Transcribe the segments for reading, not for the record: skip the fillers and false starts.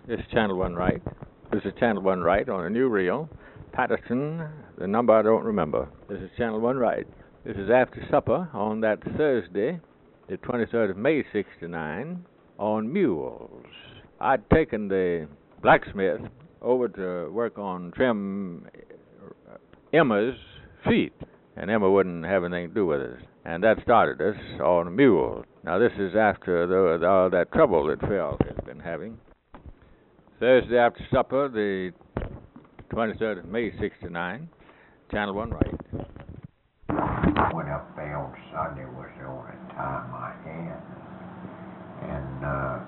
This is Channel 1 Right. This is Channel 1 Right on a new reel. Patterson, the number I don't remember. This is Channel 1 Right. This is after supper on that Thursday, the 23rd of May, 69, on mules. I'd taken the blacksmith over to work on trim Emma's feet, and Emma wouldn't have anything to do with us. And that started us on a mule. Now this is after all that trouble that Phil has been having. Thursday after supper, the 23rd of May, 69, Channel 1 Right. Went up there on Sunday was the only time I had. And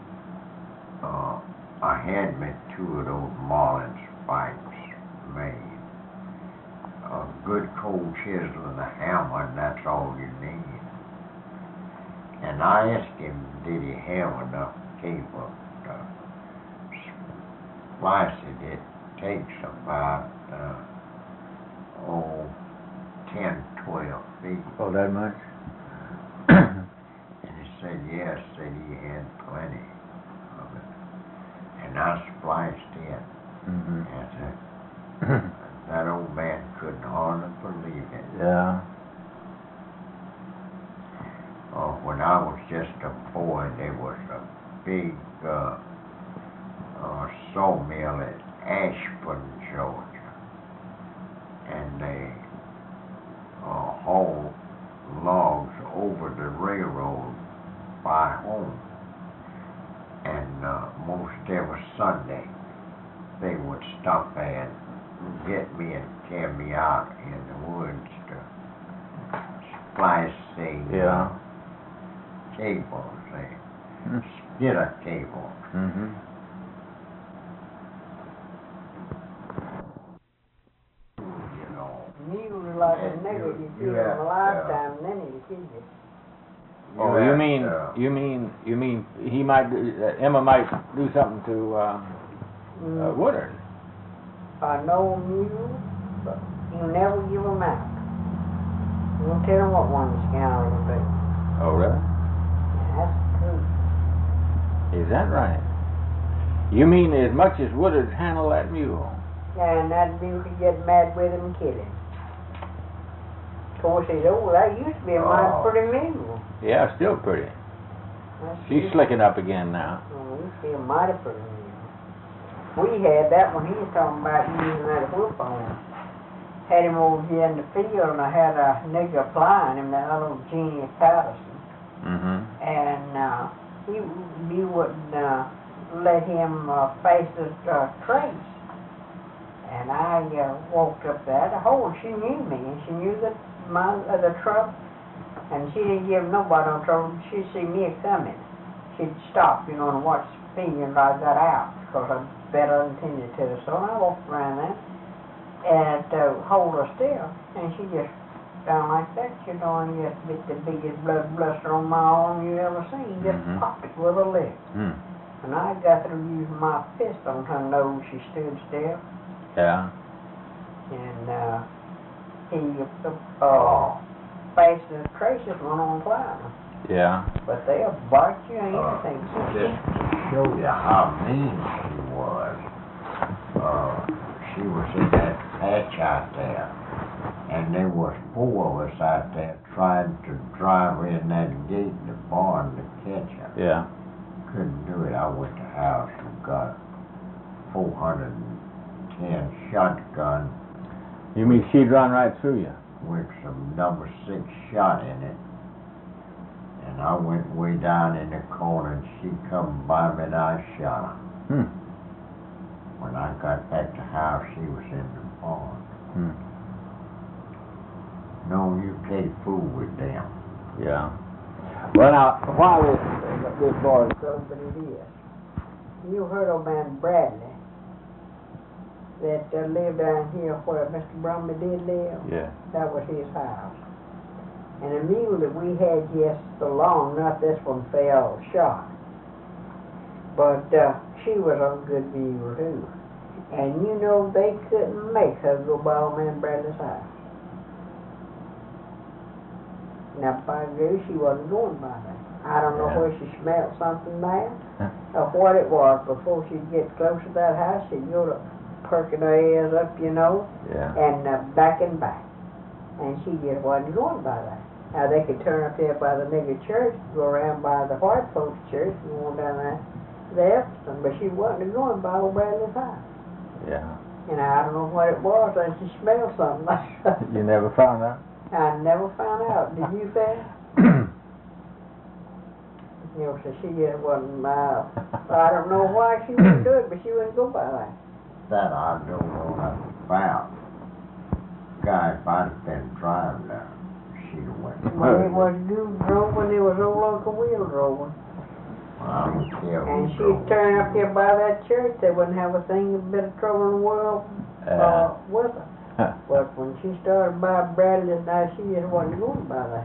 I had me 2 of those Marlin spikes made. A good cold chisel and a hammer, and that's all you need. And I asked him, did he have enough cable to splice it? It takes about 10, 12 feet. Oh, that much? And he said yes, said he had plenty of it. And I spliced it. Mm-hmm. And that old man couldn't hardly believe it. Yeah. When I was just a boy, there was a big sawmill at Ashburn, Georgia. And they hauled logs over the railroad by home. And most every Sunday, they would stop and get me and carry me out in the woods to splice the cables, splitter cables. Mm-hmm. You know. Mule is like a nigger, you give him a lifetime, and then he'll kill you. Oh, you mean he might Emma might do something to Woodard? I know a mule, but you never give him out. You won't tell him what one of the scoundrels will do. Oh, really? That's the truth. Is that right? You mean as much as Woodard handle that mule? And that mule could get mad with him and kill him. Of course, he's old. That used to be a mighty pretty mule. Yeah, still pretty. She's slicking up again now. Oh, he used to be a mighty pretty mule. We had that when he was talking about using that whoop on him. Had him over here in the field, and I had a nigger applying him, that little Genie Patterson. Mm-hmm. And he wouldn't let him face the trace. And I walked up there. She knew me, and she knew the trouble. And she didn't give nobody no trouble. She'd see me coming. She'd stop, and watch me until I got out, because I better intended to. So I walked around there and hold her still, and she just down like that, and just bit the biggest blood blister on my arm you ever seen. Just popped it with a lick. Mm. And I got through using my fist on her nose. She stood still. Yeah. And he faced the traces went on climbing. Yeah. But they'll bite you and anything. Just to show you how mean she was, she was in that patch out there, and there was 4 of us out there trying to drive in that gate in the barn to catch her. Yeah. Couldn't do it. I went to the house and got 410 shotgun. You mean she'd run right through you? With some number 6 shot in it. And I went way down in the corner, and she come by me, and I shot her. Hmm. When I got back to the house, she was in the barn. Hmm. No, you can't fool with them. Yeah. Well, now, while this boy... So, but it is. You heard of man Bradley that lived down here where Mr. Brumby did live? Yeah. That was his house. And the mule that we had just along, not this one fell shot, but she was a good mule too. And they couldn't make her go by old man Bradley's house. Now, by God, she wasn't going by there. I don't know Yeah. where she smelled something there or what it was. Before she'd get close to that house, she'd go to perking her ears up, you know, Yeah. and back and back. And she just wasn't going by that. Now they could turn up there by the nigger church, go around by the white folks church, and go down there to the Epsom, but she wasn't going by old Bradley's house. Yeah. And I don't know what it was, and she smelled something like that. You never found out? I never found out. Did you, Fan? You know, so she just wasn't, I don't know why she wouldn't do it, but she wouldn't go by that. That I don't know nothing about. Guy, if I'd have been driving there, she'd have went. When it was you drove, when it was old Uncle Will drove. Well, I don't care who And she'd drove. turn up here by that church, they wouldn't have a thing, a bit of trouble in the world with her. But when she started by Bradley's now, she just wasn't going by that.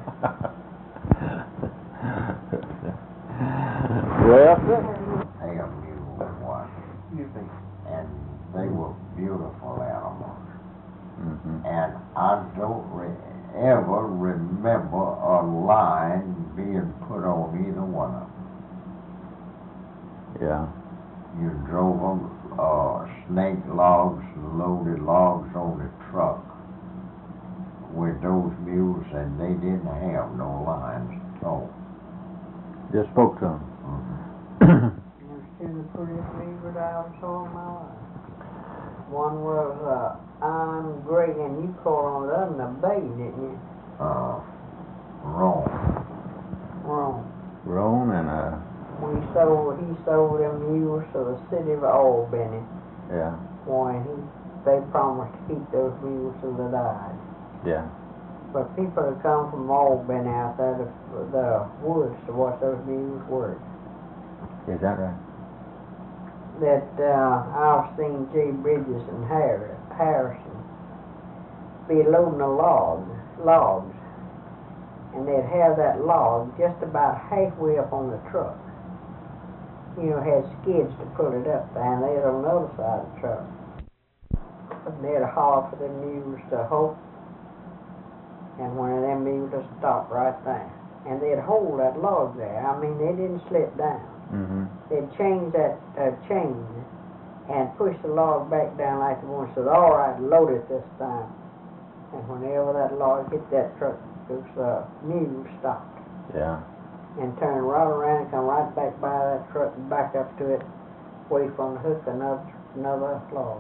Well, They a mule was, Excuse me. and they were beautiful animals. mhm. And I don't ever remember a line being put on either one of them. Yeah. You drove them, snake logs, loaded logs on the truck with those mules, and they didn't have no lines at all. Just spoke to him. There's two the prettiest beavers I ever saw in my life. One was iron gray, and you called on the other the bay, didn't you? Wrong. Wrong. Roan and He sold them mules to the city of Albany. yeah. When they promised to keep those mules till they died. Yeah. But people had come from Albany out there to the woods to watch those mules work. Is that right? That I've seen J. Bridges and Harrison be loading the logs, and they'd have that log just about halfway up on the truck. You know, had skids to pull it up there, and they'd on the other side of the truck. And they'd holler for them mules to halt, and one of them mules would stop right there. And they'd hold that log there. I mean, they didn't slip down. Mm-hmm. They'd change that chain and push the log back down like the one said, all right, load it this time. And whenever that log hit that truck, those mules stopped Yeah. and turned right around and come right back by that truck and back up to it, away from the hook, another log.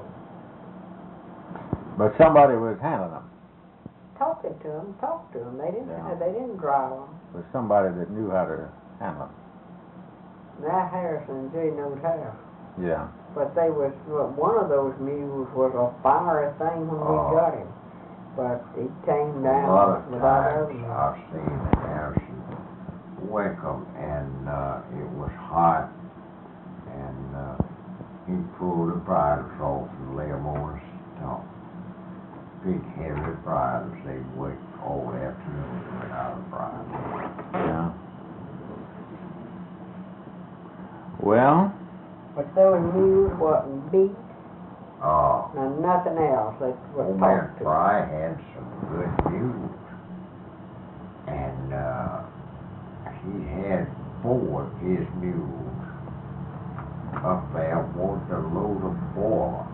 But somebody was handling them. Talked to them. They didn't. Yeah. They didn't drive them. Was somebody that knew how to handle them. Now Harrison and Jay knowed how. Yeah. But one of those mules was a fiery thing when we got him. But he came A lot down of without times others. I've seen Harrison Wickham, and it was hot, and he pulled the bridles off and lay them on his stump. Big heavy bridles, they worked all afternoon without a bridle. Yeah. Well, But those mules wasn't beat, Oh, and nothing else. They was old man talked to. Fry had some good mules, and he had 4 of his mules up there wanting to load a boiler,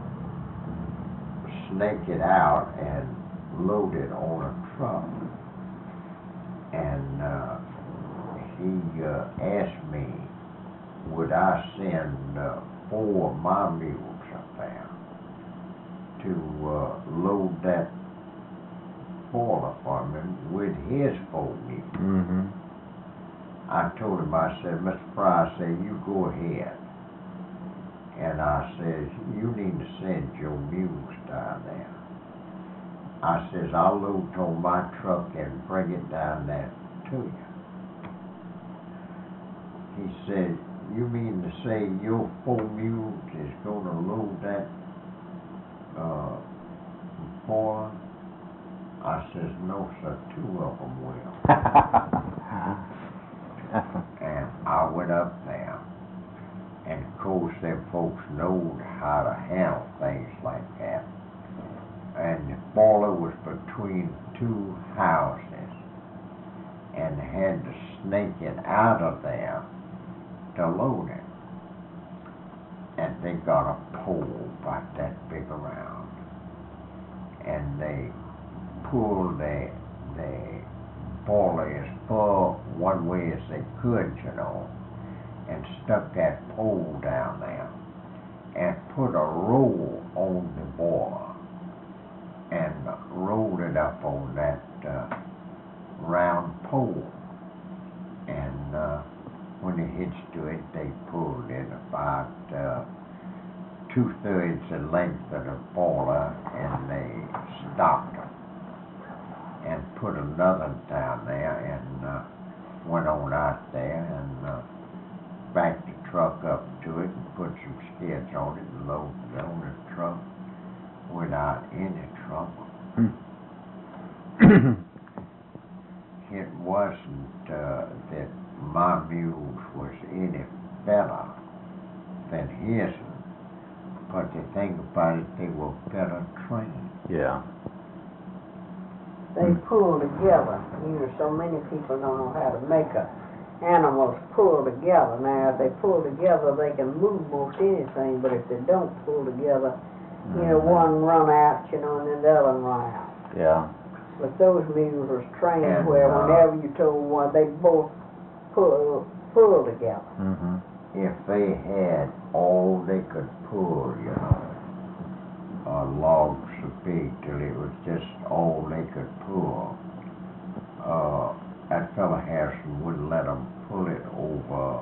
snake it out and load it on a truck. And he asked me, would I send 4 of my mules up there to load that boiler for him with his 4 mules. mm-hmm. I told him, I said, Mr. Fry, I said, you go ahead. And I said, you need to send your mules down there. I says, I'll load on my truck and bring it down there to you. He said, you mean to say your 4 mules is going to load that boiler? I says, no, sir, 2 of them will. And I went up there, and of course them folks knowed how to handle things like that. And the boiler was between 2 houses, and had to snaking out of there to load it. And they got a pole about that big around, and they pulled the boiler as far one way as they could, you know, and stuck that pole down there and put a roll on the boiler and rolled it up on that round pole. And when they hitched to it, they pulled it about 2/3 the length of the boiler, and they stopped them and put another down there and went on out there and backed the truck up to it and put some skids on it and loaded it on the truck without any trouble. It wasn't that my mules was any better than his, but the thing about it, they were better trained. Yeah. They pull together. You know, so many people don't know how to make animals pull together. Now, if they pull together, they can move most anything, but if they don't pull together, you know, one run out, you know, and then the other one run out. Yeah. But those mules was trained And, where whenever you told one, they both pull together. Mm-hmm. If they had all they could pull, you know, logs so big till it was just all they could pull, that fella Harrison wouldn't let them pull it over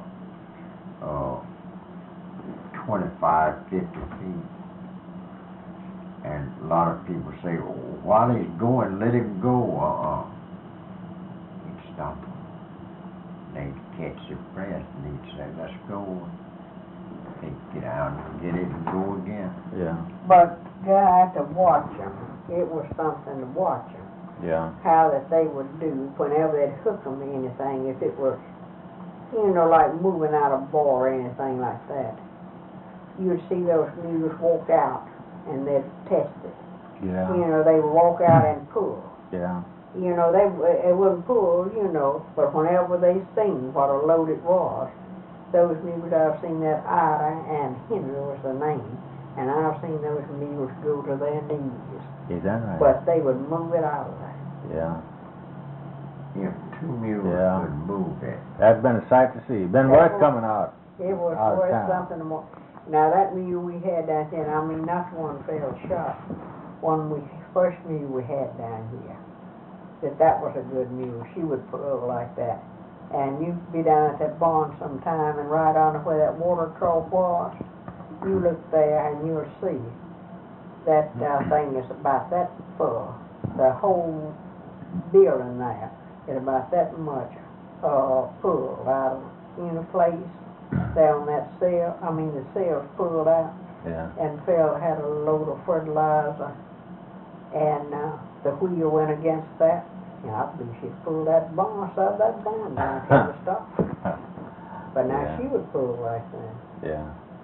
25, 50 feet. And a lot of people say, well, while he's going, let him go. He'd stop him. They'd catch their breath and he'd say, let's go. They'd get out and get it and go again. Yeah. But guy to watch them, it was something to watch them. Yeah. How that they would do whenever they'd hook them to anything, if it was, you know, like moving out a ball or anything like that. You'd see those mules walk out and they'd test it. Yeah. You know, they would walk out and pull. Yeah. You know, they wouldn't pull, you know, but whenever they seen what a load it was, those mules, I've seen that Ida and Henry was the name, and I've seen those mules go to their knees. Is that right? But they would move it out of there. Yeah. If two mules Yeah. could move it, That's been a sight to see. Been worth coming out. It was Out of worth town. something more. Now that mule we had down here, I mean not the one fell shot, first mule we had down here, that was a good mule. She would pull like that. And you'd be down at that barn sometime and right on where that water trough was, you look there and you'll see that thing is about that full. The whole building there is about that much pulled out of, you know, place there on that cell. I mean the cell's pulled out. Yeah. And Phil had a load of fertilizer, and the wheel went against that. And I believe she pulled that barn, out of that barn down to the stop. But now Yeah. she would pull like that. Yeah.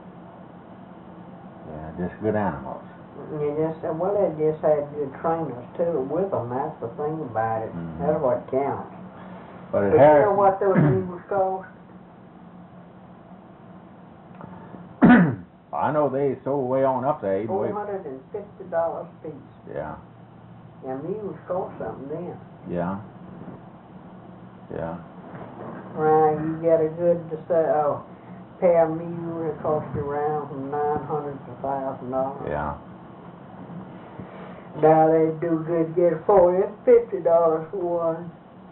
Yeah, just good animals. You just well, they just had good trainers too with them. That's the thing about it. Mhm. That's what counts. But But it you has. know what those mules cost? I know they sold way on up there. Even way. $450 a piece. Yeah. Now mules cost something then. Yeah. Yeah. Right, you get a good pair of mules that cost you around from $900 to $1,000. Yeah. Now they do good get it for you, $50 for one.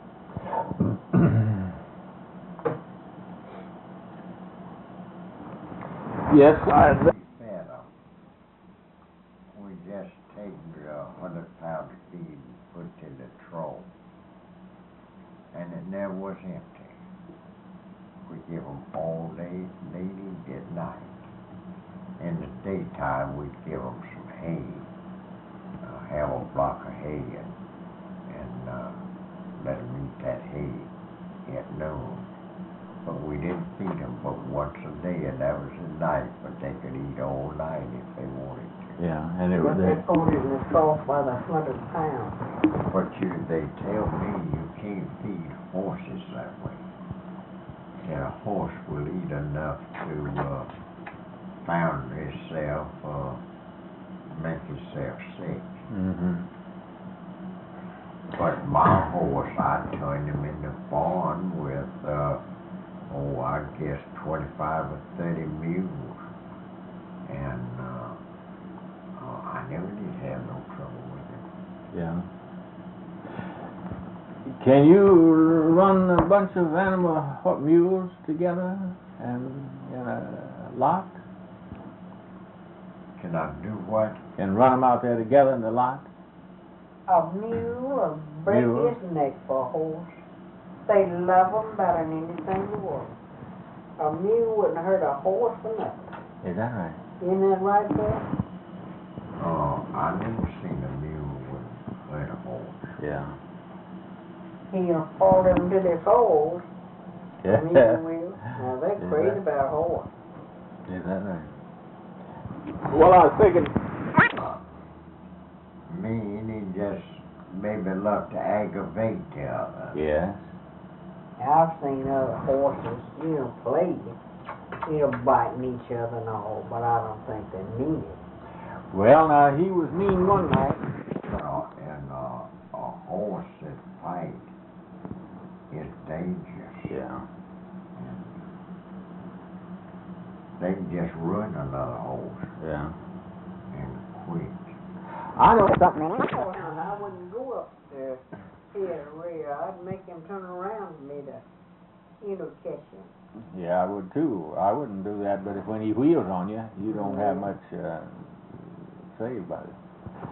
Yes. better. We just take 100-pound feed and put it in the trough, and it never was empty. We give them all day, they need at night. In the daytime, we'd give them some hay, have a block of hay, and let them eat that hay at noon. But we didn't feed them but once a day, and that was at night, but they could eat all night if they wanted to. Yeah, and it But was. they put it in the trough by the 100 pounds. But they tell me you can't feed horses that way. that a horse will eat enough to found himself, make himself sick. Mm-hmm. But my horse, I turned him in the barn with, I guess 25 or 30 mules. And I never did have no trouble with him. Yeah. Can you run a bunch of mules together and in a lot? Can I do what? And run them out there together in the lot? A mule will break Mule? his neck for a horse. They love 'em better than anything in the world. A mule wouldn't hurt a horse for nothing. Is that right? Isn't that right, Bill? I never seen a mule would hurt a horse. Yeah. He'll fall them to their foals. Yeah. A mule will. Now they're Is crazy that- about a horse. Is that right? Well, I was thinking. He just maybe love to aggravate the other. Yes. I've seen other horses, play, biting each other and all, but I don't think they mean it. Well, now he was mean one night. And a horse that fight is dangerous. Yeah. They can just ruin another horse Yeah. and quick. I know something. I wouldn't go up there here rear. I'd make him turn around for me to, catch him. Yeah, I would too. I wouldn't do that, but if when he wheels on you, you don't have much say about it.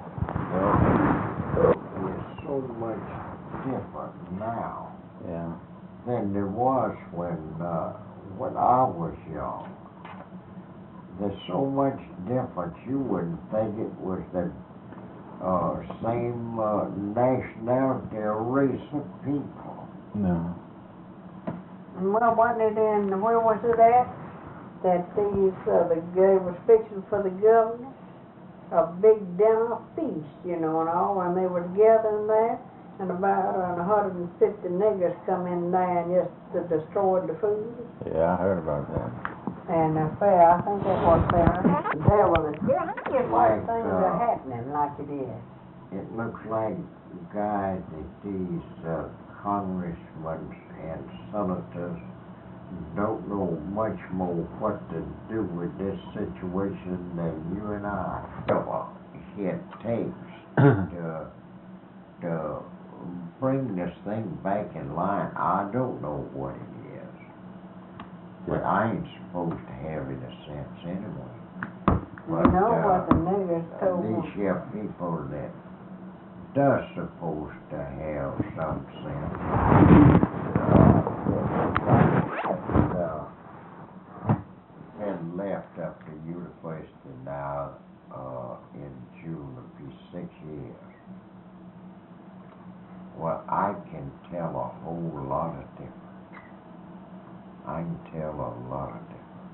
It's so much different now Yeah. than there was when I was young. There's so much difference. You wouldn't think it was the same nationality or race of people. No. Well, wasn't it in, where was it at? That the guy was fixing for the governor? A big dinner feast, and all, and they were gathering there, and about 150 niggers come in there and just destroyed the food. Yeah, I heard about that. And fair, I think that was fair. There was different things are happening like it is. It looks like guys that these congressmen and senators don't know much more what to do with this situation than you and I. It takes to bring this thing back in line. I don't know what it is, but I ain't supposed to have any sense anyway. You know what the niggers told me? These here people that does supposed to have some sense been left up to university now in June will be 6 years. Well, I can tell a whole lot of difference. I can tell a lot of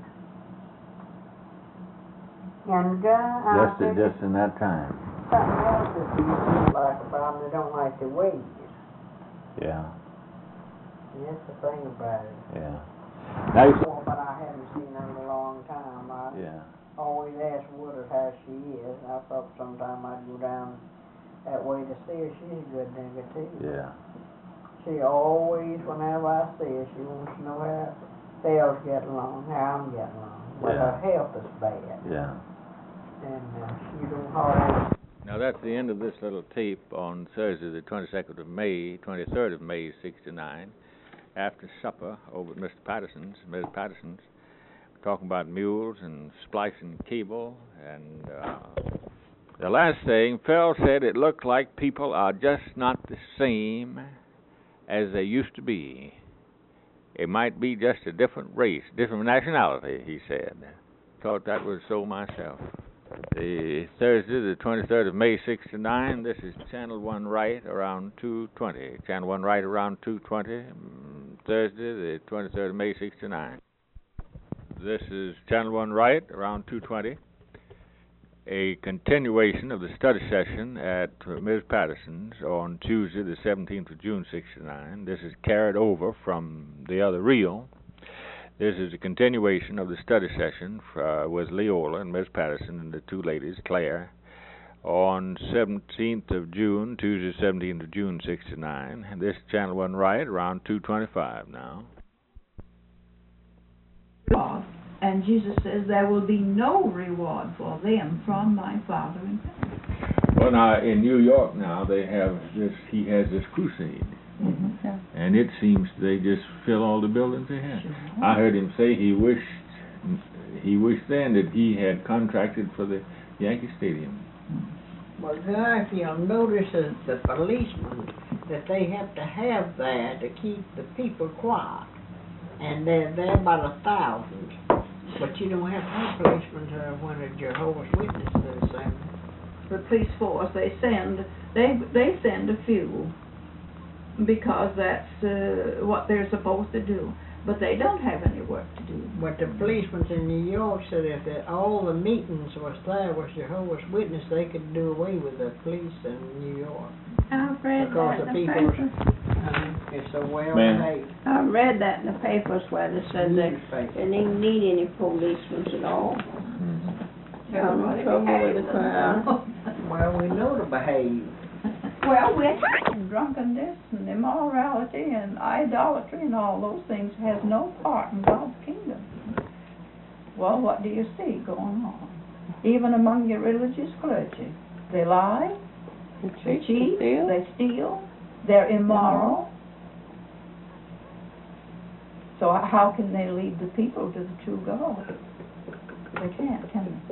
difference. And Just in that time. something else that you like about them, they don't like the wages. Yeah. That's the thing about it. Yeah. Now you But I haven't seen her in a long time. I yeah. always ask Woodard how she is. I thought sometime I'd go down that way to see her. She's a good nigger too. Yeah. She always, whenever I see her, she wants to know how they'll get along, how I'm getting along. But her health is bad. Yeah. And she don't hardly. Now that's the end of this little tape on Thursday, the 23rd of May, 69. After supper over at Mr. Patterson's, Ms. Patterson's, talking about mules and splicing cable. And the last thing, Phil said it looked like people are just not the same as they used to be. It might be just a different race, different nationality, he said. Thought that was so myself. The Thursday, the 23rd of May, 69, this is Channel 1 right around 2:20. Channel 1 right around 2:20. Thursday, the 23rd of May, 69. This is Channel 1 right around 2:20. A continuation of the study session at Ms. Patterson's on Tuesday, the 17th of June, 69. This is carried over from the other reel. This is a continuation of the study session with Leola and Miss Patterson and the two ladies, Claire, on 17th of June, Tuesday 17th of June, 69. And this channel 1 right around 2:25 now. And Jesus says, there will be no reward for them from my Father in heaven. Well, now, in New York now, they have this, he has this crusade. Mm-hmm. And it seems they just fill all the buildings they have. Sure. I heard him say he wished then that he had contracted for the Yankee Stadium. Well, guys, you'll notice that the policemen, that they have to have that to keep the people quiet. And they're about 1,000. But you don't have to have policemen when a Jehovah's Witnesses The police force, they send a few because that's what they're supposed to do. But they don't have any work to do. But the policemen in New York said if all the meetings was Jehovah's Witness, they could do away with the police in New York. I've read Because that the in the people papers. It's so well Ma'am. behaved. I read that in the papers where they said they didn't need any policemen at all. Everybody Trouble with the behaves crowd. Well, we know to behave. Well, drunkenness and immorality and idolatry and all those things has no part in God's kingdom. Well, what do you see going on? Even among your religious clergy. They lie, they cheat, they steal, they're immoral. So how can they lead the people to the true God? They can't, can they?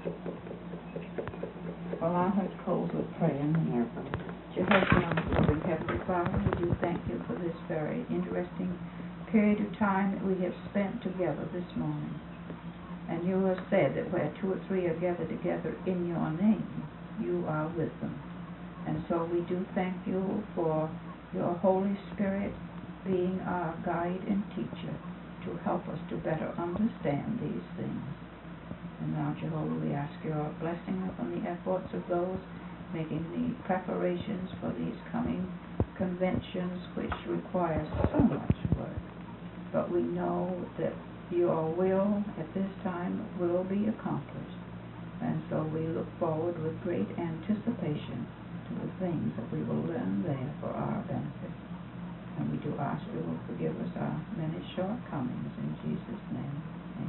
Well, I'll have to close with praying. Jehovah, loving Heavenly Father, we do thank you for this very interesting period of time that we have spent together this morning. And you have said that where 2 or 3 are gathered together in your name, you are with them. And so we do thank you for your Holy Spirit being our guide and teacher to help us to better understand these things. And now, Jehovah, we ask your blessing upon the efforts of those making the preparations for these coming conventions, which require so much work. But we know that your will at this time will be accomplished. And so we look forward with great anticipation to the things that we will learn there for our benefit. And we do ask you will forgive us our many shortcomings in Jesus' name. Amen.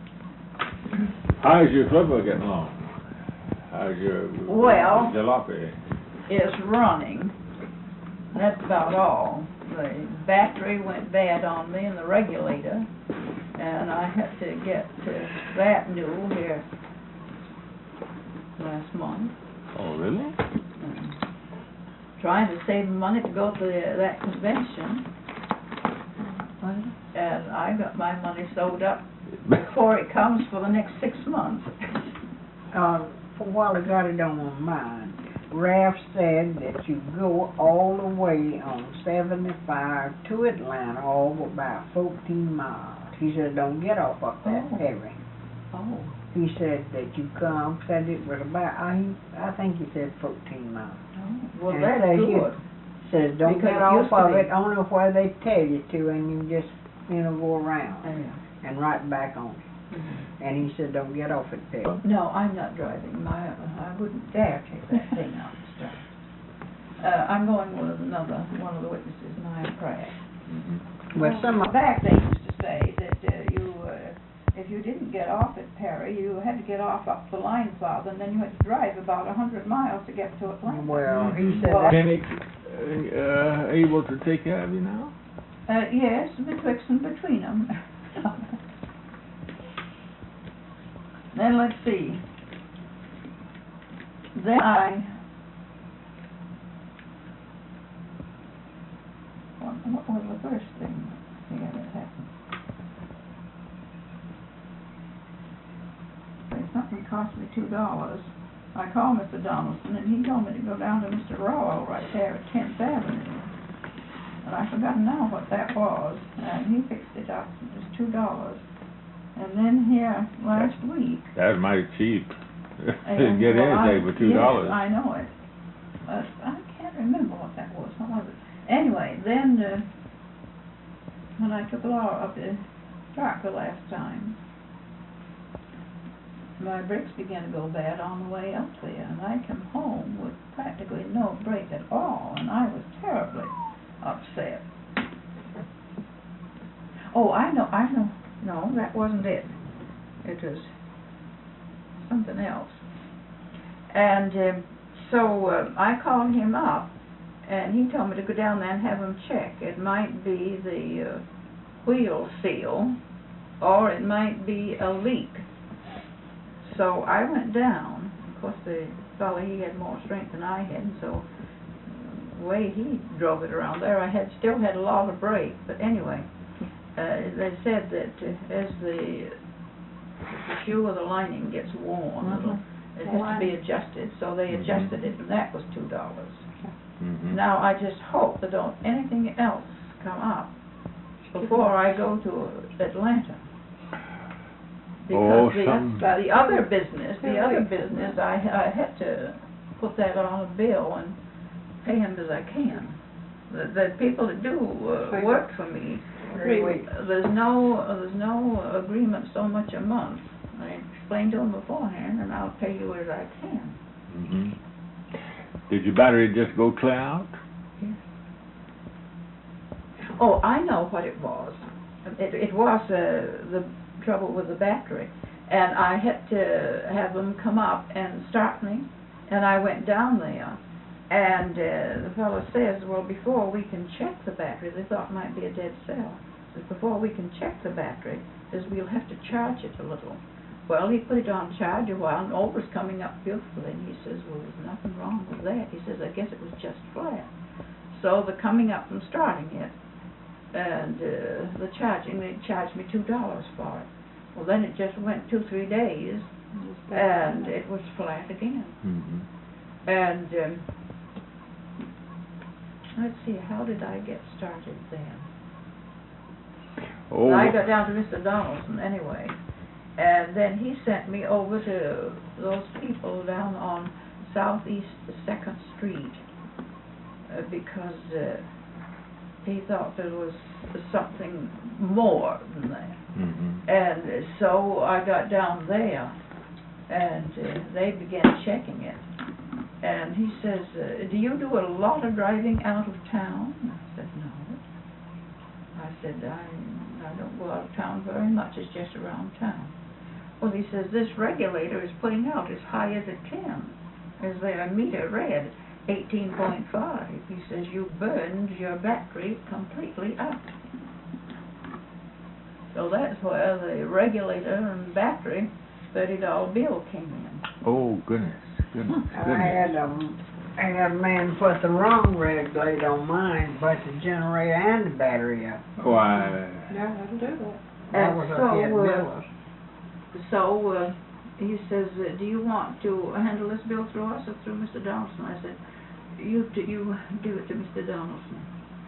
How's your flipper getting along? How's your jalopy? It's running. That's about all. The battery went bad on me and the regulator, and I had to get that new here last month. Oh, really? Trying to save money to go to that convention, and I got my money sewed up before it comes for the next 6 months. For a while I got it on my mind. Ralph said that you go all the way on 75 to Atlanta, all about 14 miles. He said, don't get off up that ferry. Oh. He said that you come, said it was about, I think he said 14 miles. Well, And that's says good. Says don't Because get it off used to of be. it, only where they tell you to, and you just, go around Yeah. and right back on it. And he said, don't get off at there. No, I'm not driving. I wouldn't dare take that thing out and start. I'm going with another one of the witnesses, Maya Pratt. But some of Back they used to say that if you didn't get off at Perry, you had to get off up the line farther, and then you had to drive about 100 miles to get to Atlanta. well, he said Well, that. Mechanic able to take care of you now? Yes, betwixt and between them. Then let's see. Then what was the first thing here that happened? Something cost me $2. I called Mr. Donaldson, and he told me to go down to Mr. Rowell right there at 10th Avenue. And I've forgotten now what that was. And he fixed it up for just $2. And then here last week. That was mighty cheap. And, Get anything for $2. Yes, I know it. But I can't remember what that was. What was it? Anyway, then when I took Laura up to truck the last time, my brakes began to go bad on the way up there, and I came home with practically no brake at all, and I was terribly upset. Oh, I know. No, that wasn't it. It was something else. And so I called him up, and he told me to go down there and have him check. It might be the wheel seal, or it might be a leak. So I went down. Of course, the fellow, he had more strength than I had, and so the way he drove it around there, I still had a lot of brake. But anyway, they said that as the shoe or the lining gets worn, it has to be adjusted. So they adjusted it, and that was $2. Now I just hope that don't anything else come up before I go to Atlanta. Because the other business, I had to put that on a bill and pay him as I can. The people that do work for me, there's no agreement so much a month. I explained to them beforehand, and I'll pay you as I can. Did your battery just go clear out? Yeah. Oh, I know what it was. It was the trouble with the battery, and I had to have them come up and start me, and I went down there, and the fellow says, well, before we can check the battery, they thought it might be a dead cell, says, before we can check the battery, says, we'll have to charge it a little. Well, he put it on charge a while, and all was coming up beautifully, and he says, well, there's nothing wrong with that. He says, I guess it was just flat. So the coming up and starting it, and the charging, they charged me $2 for it. Well, then it just went 2-3 days, and it was flat again. And let's see, how did I get started then? Oh. I got down to Mr. Donaldson anyway, and then he sent me over to those people down on Southeast 2nd Street because he thought there was something more than that. And so I got down there, and they began checking it. And he says, do you do a lot of driving out of town? I said, no. I said, I don't go out of town very much, it's just around town. Well, he says, this regulator is putting out as high as it can. As their meter read 18.5. He says, you burned your battery completely out. So that's where the regulator and battery $30 bill came in. Oh, goodness. I had a man put the wrong regulator on mine, but the generator and the battery up. Why? Yeah, that'll do that. That was up here at Miller's. So he says, do you want to handle this bill through us or through Mr. Donaldson? I said, you give it to Mr. Donaldson.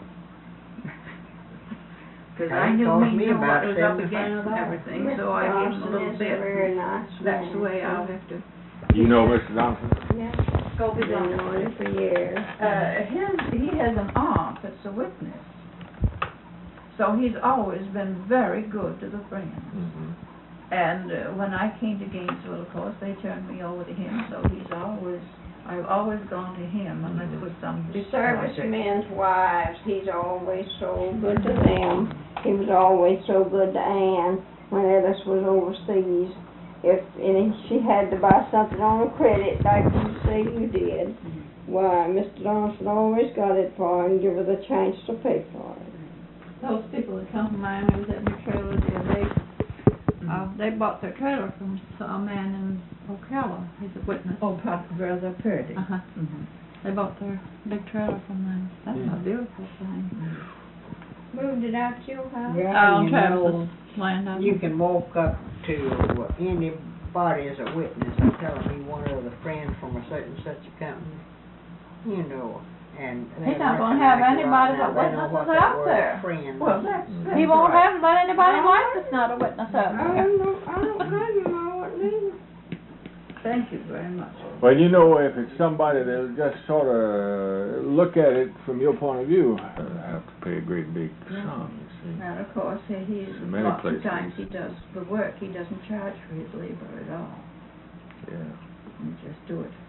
Because I knew he knew what was up against and everything, so I gave him a little bit. Very nice. That's the way I'll have to. You know Mr. Donaldson? Yeah. Scobie Been knowing Donaldson. it for years. He has an aunt that's a witness. So he's always been very good to the friends. And when I came to Gainesville, of course, they turned me over to him, so I've always gone to him unless it was some The big project. servicemen's wives, he's always so good to them. He was always so good to Ann when Ellis was overseas. If she had to buy something on a credit, like you say you did, why, Mr. Donaldson always got it for her and give her the chance to pay for it. Those people that come from Miami that their trailer there, they bought their trailer from a man in Ocala. He's a witness. Oh, Brother Purdy. They bought their big trailer from them. That's a beautiful thing. Moved it out to your house? Yeah, On you know, Travis's land. you can walk up to anybody as a witness and tell me one of the friends from a certain such a company, you know, and He's not gonna have anybody but witnesses out there. Well, that's He won't right. have but anybody like that's not a witness out I there. don't know you know what neither. Thank you very much. Well, you know, if it's somebody that'll just sort of look at it from your point of view, I have to pay a great big sum, you see. And of course, he In many lots places. of times he does the work. He doesn't charge for his labor at all. Yeah. He just do it.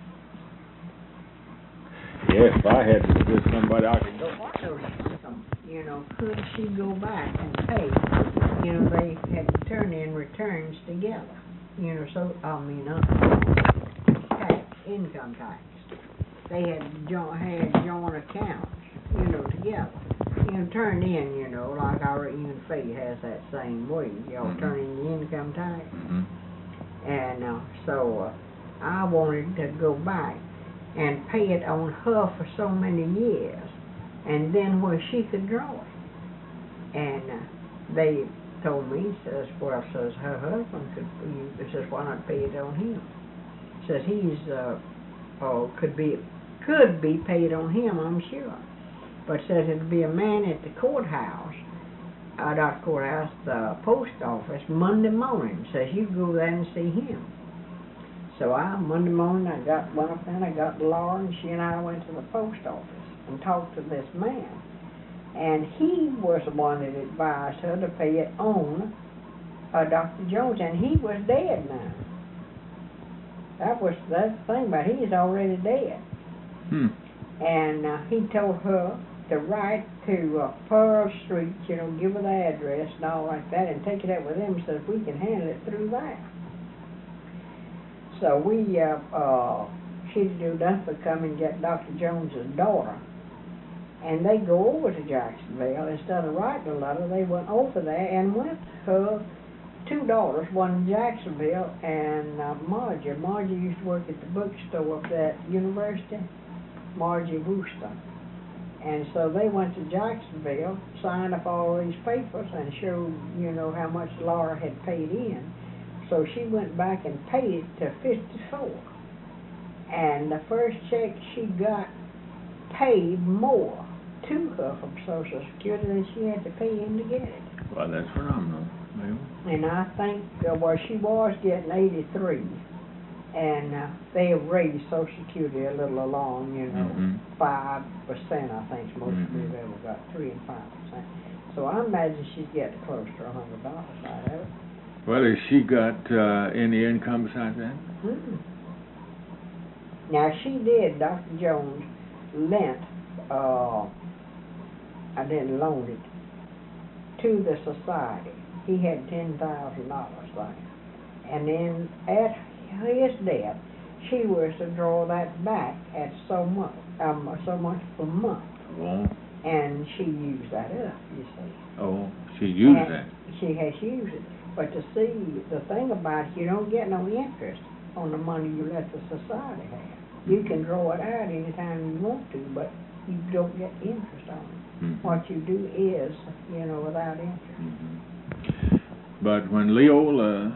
Yeah, if I had to with somebody, I could go. You know, could she go back and pay? You know, they had to turn in returns together. You know, so, income tax. They had joint accounts, you know, together. You know, turned in, you know, like our even Faye has that same way. Y'all turn in the income tax. And so I wanted to go back and pay it on her for so many years, and then where she could draw it. And they told me, says her husband says, why not pay it on him? Says he's could be paid on him, I'm sure. But says it'd be a man at the courthouse, not courthouse, the post office, Monday morning. Says you go there and see him. So Monday morning, I went up there and I got Laura, and she and I went to the post office and talked to this man. And he was the one that advised her to pay it on Dr. Jones, and he was dead now. That's the thing about it. He's already dead. And he told her to write to Pearl Street, you know, give her the address and all like that, and take it up with them so that we can handle it through there. So she'd do nothing but come and get Dr. Jones's daughter. And they go over to Jacksonville. Instead of writing a letter, they went over there and went her two daughters, one in Jacksonville and Margie. Margie used to work at the bookstore up there at the university, Margie Wooster. And so they went to Jacksonville, signed up all these papers, and showed, you know, how much Laura had paid in. So she went back and paid it to 54. And the first check she got paid more to her from Social Security than she had to pay in to get it. Well, that's phenomenal, ma'am. And I think, she was getting 83. And they have raised Social Security a little along, you know, 5%, I think, most of them ever got 3 and 5%. So I imagine she's getting close to $100 out of it. Well, has she got any income besides that? Now, she did, Dr. Jones lent, I didn't loan it, to the society. He had $10,000 there. And then at his death, she was to draw that back at so much per month. Oh. And she used that up, you see. Oh, she used that. She has used it. But to see, the thing about it, you don't get no interest on the money you let the society have. You can draw it out anytime you want to, but you don't get interest on it. What you do is, you know, without interest. But when Leola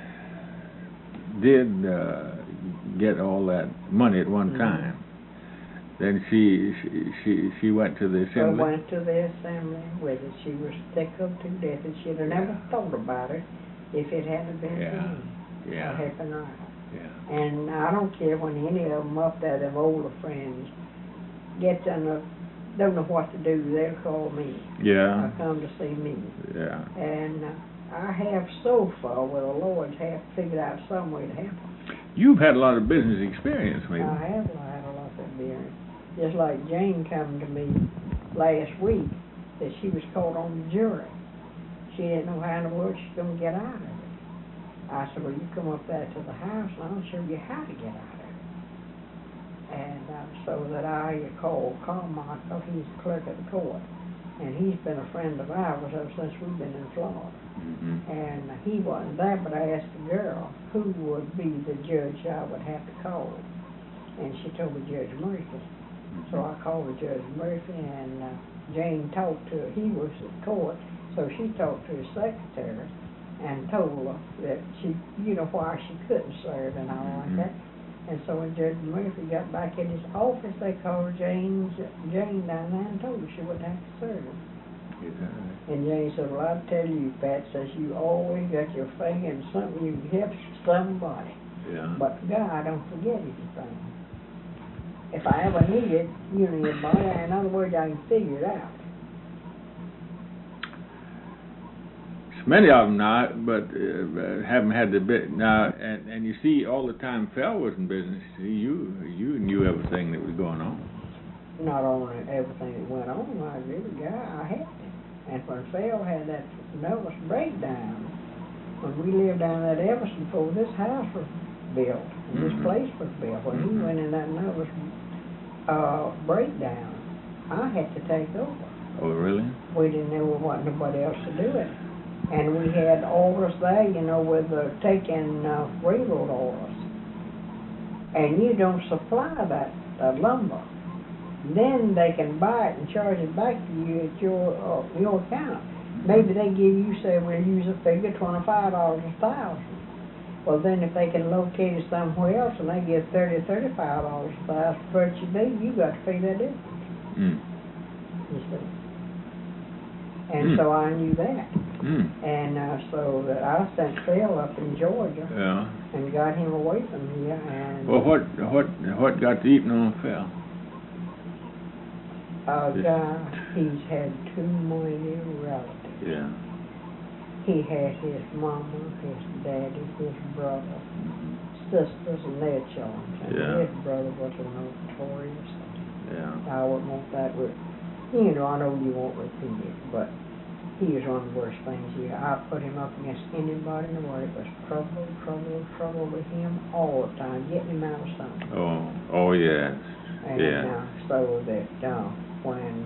did get all that money at one time, then she went to the assembly. She went to the assembly with it. She was tickled to death, and she'd have never thought about it if it hadn't been for me. Yeah. Helping her. Yeah. And I don't care when any of them up there, them older friends, get to don't know what to do, they'll call me. Yeah. Or come to see me. Yeah. And I have so far, the Lord's have figured out some way to help them. You've had a lot of business experience, maybe. I have had a lot of experience. Just like Jane come to me last week, that she was caught on the jury. She didn't know how in the world she's going to get out of it. I said, well, you come up there to the house and I'll show you how to get out of it. And so that I called Carmichael, he's the clerk of the court, and he's been a friend of ours ever since we've been in Florida. And he wasn't there, but I asked the girl who would be the judge I would have to call. And she told me Judge Murphy. So I called the Judge Murphy, and Jane talked to her. He was at court, so she talked to his secretary and told her that she, you know, why she couldn't serve and all like that. And so when Judge Murphy got back in his office, they called Jane down there and told her she wouldn't have to serve. And Jane said, well, I'll tell you, Pat, says you always got your finger in something you can help somebody. Yeah. But God don't forget anything. If I ever need it, you know, anybody, in other words, I can figure it out. many of them now, but haven't had the bit now. And you see, all the time Phil was in business, you knew everything that was going on. Not only everything that went on, I really I had it. And when Phil had that nervous breakdown, when we lived down at Everson before this house was built, and this place was built, when he went in that nervous breakdown, I had to take over. Oh, really? We didn't know there wasn't nobody else to do it. And we had orders there, you know, with taking railroad orders. And you don't supply that lumber. Then they can buy it and charge it back to you at your account. Maybe they give you, say, we'll use a figure, $25 a thousand. Well, then if they can locate it somewhere else and they give $30, $35 a thousand for what you do, you got to pay that difference. You see. And so I knew that. And so that I sent Phil up in Georgia and got him away from here. And well, what got to eating on Phil? He's had too many relatives. Yeah. He had his mama, his daddy, his brother, sisters, and their children. And his brother was a notorious. I wouldn't want that with, you know, I know you won't repeat it, but he was one of the worst things here. I put him up against anybody in the world. It was trouble with him all the time, getting him out of something. Oh yes. And so that when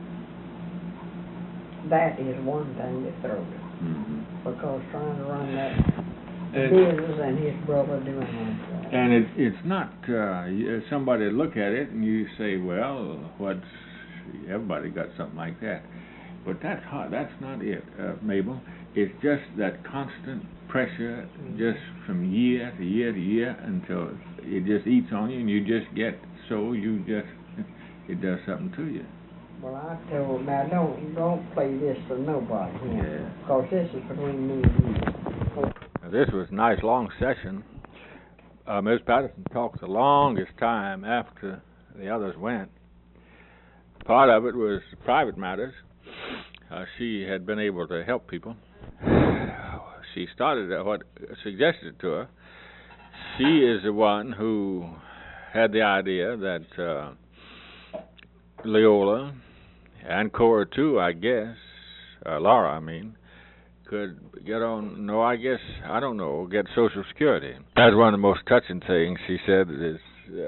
that is one thing that throws it. Because trying to run that business and his brother doing that. And it's not somebody look at it and you say, well, everybody got something like that. But that's hard. That's not it, Mabel. It's just that constant pressure, just from year to year to year, until it just eats on you, and you just get it does something to you. Well, I told him, now don't play this for nobody here, because this is between me and you. Now, this was a nice long session. Ms. Patterson talked the longest time after the others went. Part of it was private matters. She had been able to help people. She started what suggested to her. She is the one who had the idea that Leola and Cora too, I guess, Laura, I mean, could get on, get Social Security. That's one of the most touching things, she said, is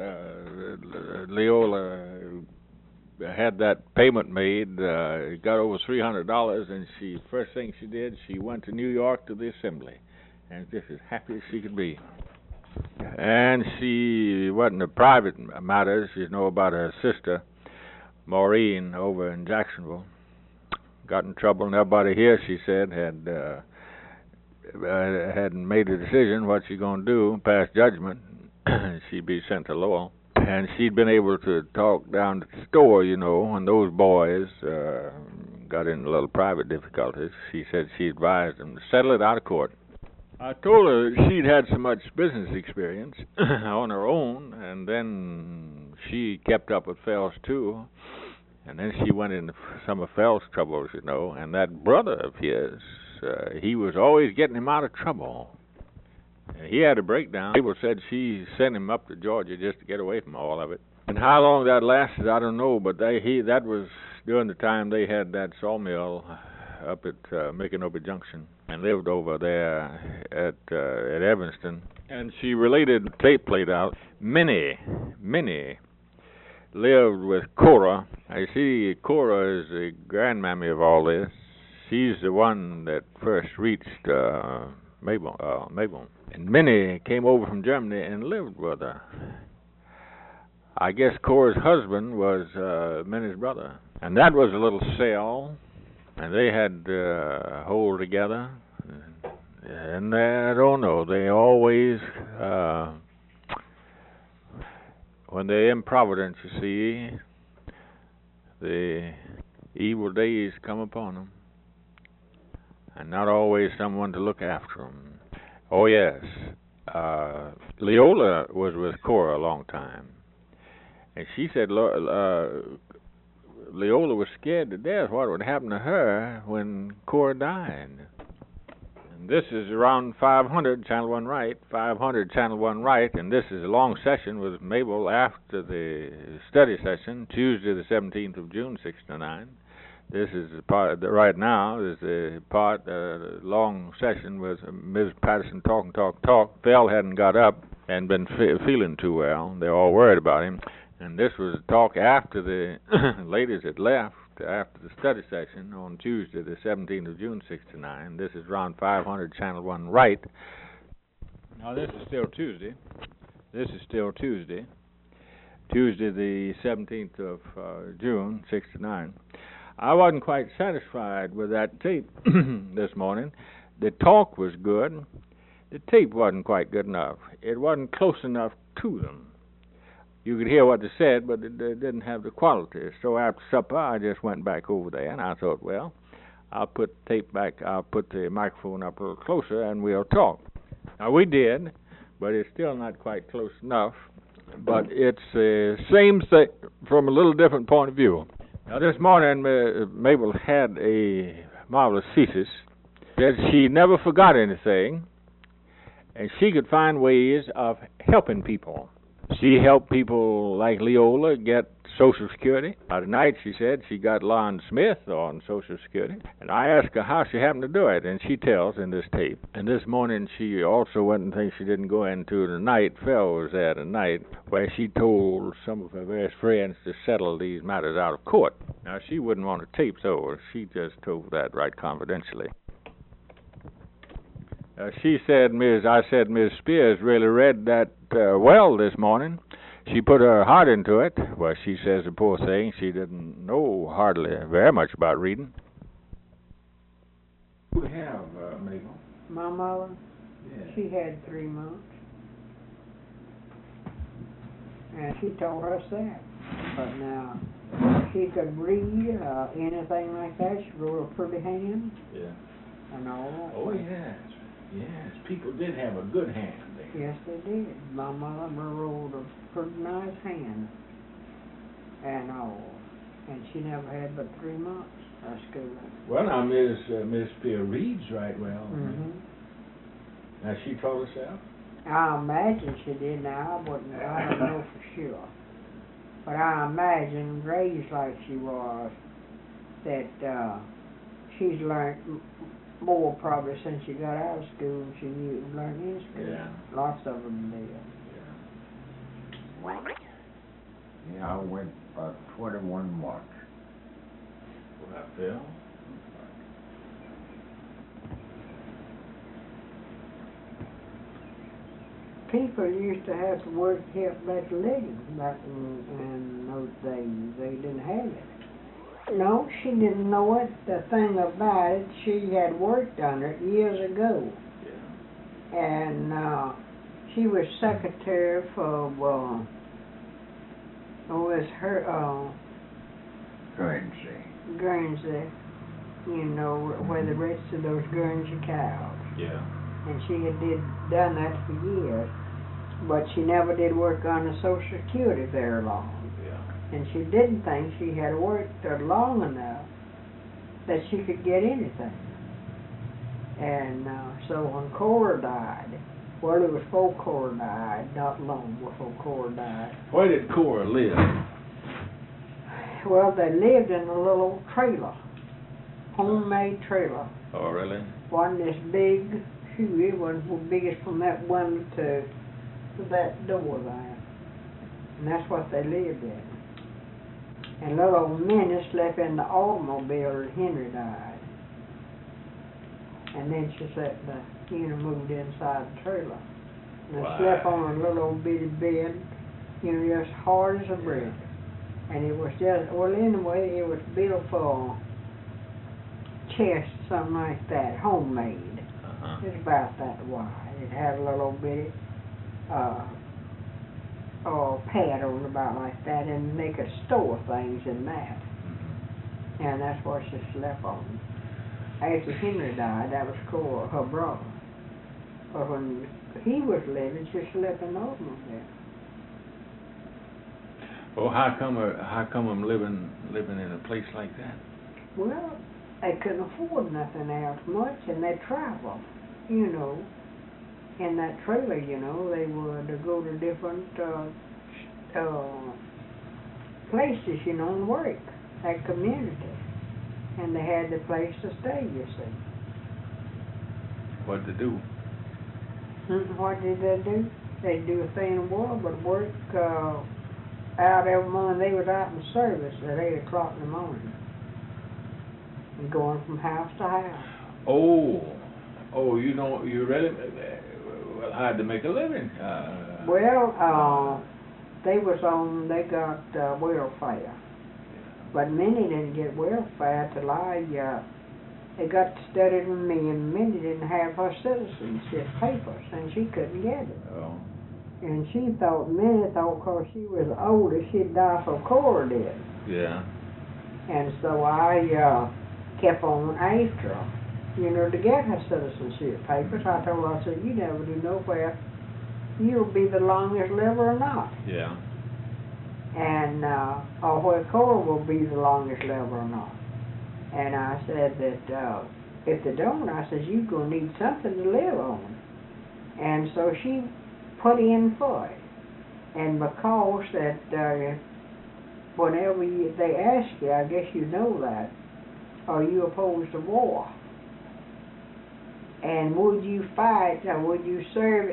Leola had that payment made, got over $300, and first thing she did, she went to New York to the assembly, and just as happy as she could be. And she wasn't a private matters, you know, about her sister, Maureen, over in Jacksonville. Got in trouble, and everybody here, she said, hadn't made a decision what she's going to do, pass judgment. She'd be sent to Lowell. And she'd been able to talk down at the store, you know, when those boys got in a little private difficulties. She said she advised them to settle it out of court. I told her she'd had so much business experience on her own, and then she kept up with Phelps too, and then she went into some of Phelps' troubles, you know, and that brother of his, he was always getting him out of trouble. He had a breakdown. People said she sent him up to Georgia just to get away from all of it. And how long that lasted, I don't know, but that was during the time they had that sawmill up at Micanopy Junction, and lived over there at Evanston. And she related the tape played out. Minnie lived with Cora. I see Cora is the grandmammy of all this. She's the one that first reached Mabel. And Minnie came over from Germany and lived with her. I guess Cora's husband was Minnie's brother. And that was a little cell, and they had to hold together. And I don't know, they always, when they're in Providence, you see, the evil days come upon them. And not always someone to look after them. Oh, yes. Leola was with Cora a long time. And she said Leola was scared to death what would happen to her when Cora died. And this is around 500 Channel 1 Right, 500 Channel 1 Right, and this is a long session with Mabel after the study session, Tuesday the 17th of June, 6 to 9. This is the part, right now, is the part, long session with Ms. Patterson talk. Phil hadn't got up and been feeling too well. They're all worried about him. And this was a talk after the ladies had left, after the study session on Tuesday, the 17th of June, 6 to 9. This is around 500 Channel 1 Right. Now, this is still Tuesday. Tuesday, the 17th of June, 6 to 9. I wasn't quite satisfied with that tape this morning. The talk was good. The tape wasn't quite good enough. It wasn't close enough to them. You could hear what they said, but it didn't have the quality. So after supper, I just went back over there, and I thought, well, I'll put the tape back, I'll put the microphone up a little closer, and we'll talk. Now, we did, but it's still not quite close enough. But it's the same thing from a little different point of view. Now, this morning, Mabel had a marvelous thesis that she never forgot anything, and she could find ways of helping people. She helped people like Leola get Social Security. Tonight, she said she got Lon Smith on Social Security, and I asked her how she happened to do it, and she tells in this tape. And this morning, she also went and things she didn't go into tonight. Phil was there tonight, where she told some of her various friends to settle these matters out of court. Now, she wouldn't want to tape those. She just told that right confidentially. She said, I said, Ms. Spears really read that well this morning. She put her heart into it. Well, she says, the poor thing, she didn't know hardly very much about reading. Who do you have, Mabel? My mother, Yeah. she had 3 months. And she told us that. But now, she could read anything like that. She wrote a pretty hand Yeah. and all that. Oh, yes. Yes, people did have a good hand there. Yes, they did. My mother wrote a pretty nice hand and all. And she never had but 3 months of school. Well, now, Miss Spear reads right well. Mm-hmm. Now, she taught herself? I imagine she did. Now, I don't know for sure. But I imagine, raised like she was, that she's learned more probably since she got out of school than she knew learned in school. Yeah. Lots of them did. Yeah, I went about 21 months. Well, that Phil? People used to have to work to help that living back in those days. They didn't have it. No, she didn't know it. The thing about it, she had worked on it years ago. Yeah. And she was secretary for, Guernsey, you know, where the rest of those Guernsey cows. Yeah. And she had done that for years. But she never did work on the Social Security very long. And she didn't think she had worked there long enough that she could get anything. And so when Cora died, well, it was before Cora died, not long before Cora died. Where did Cora live? Well, they lived in a little trailer, homemade trailer. Oh, really? Wasn't this big, it wasn't as big as from that window to that door there. And that's what they lived in. And little old Minnie slept in the automobile that Henry died. And then she slept, moved inside the trailer. And they slept on a little old bitty bed, just hard as a brick. And it was just, well, anyway, it was built for chest, something like that, homemade. Uh-huh. It's about that wide. It had a little bitty pad on about like that, and they could store things in that. And that's what she slept on. After Henry died, that was Cora, her brother. But when he was living, she slept in the automobile. Well, how come I'm living in a place like that? Well, they couldn't afford nothing else much, and they traveled. you know, in that trailer, you know, they would go to different places, you know, and work, that community. And they had the place to stay, you see. What'd they do? What did they do? They'd do a thing in the world but work out every morning. They was out in service at 8 o'clock in the morning. And going from house to house. Oh, you know, you really, well, how'd they make a living? They got welfare. But many didn't get welfare till they got to study with me, and Minnie didn't have her citizenship papers, and she couldn't get it. Oh. And Minnie thought because she was older, she'd die so Cora did. Yeah. And so I kept on after her, you know, to get her citizenship papers. I told her, I said, you never do know where you'll be the longest liver or not. Yeah. And, or where Cora will be the longest liver or not. And I said that if they don't, I said, you're going to need something to live on. And so she put in for it. And because that whenever they ask you, I guess you know that, are you opposed to war? And would you fight, or would you serve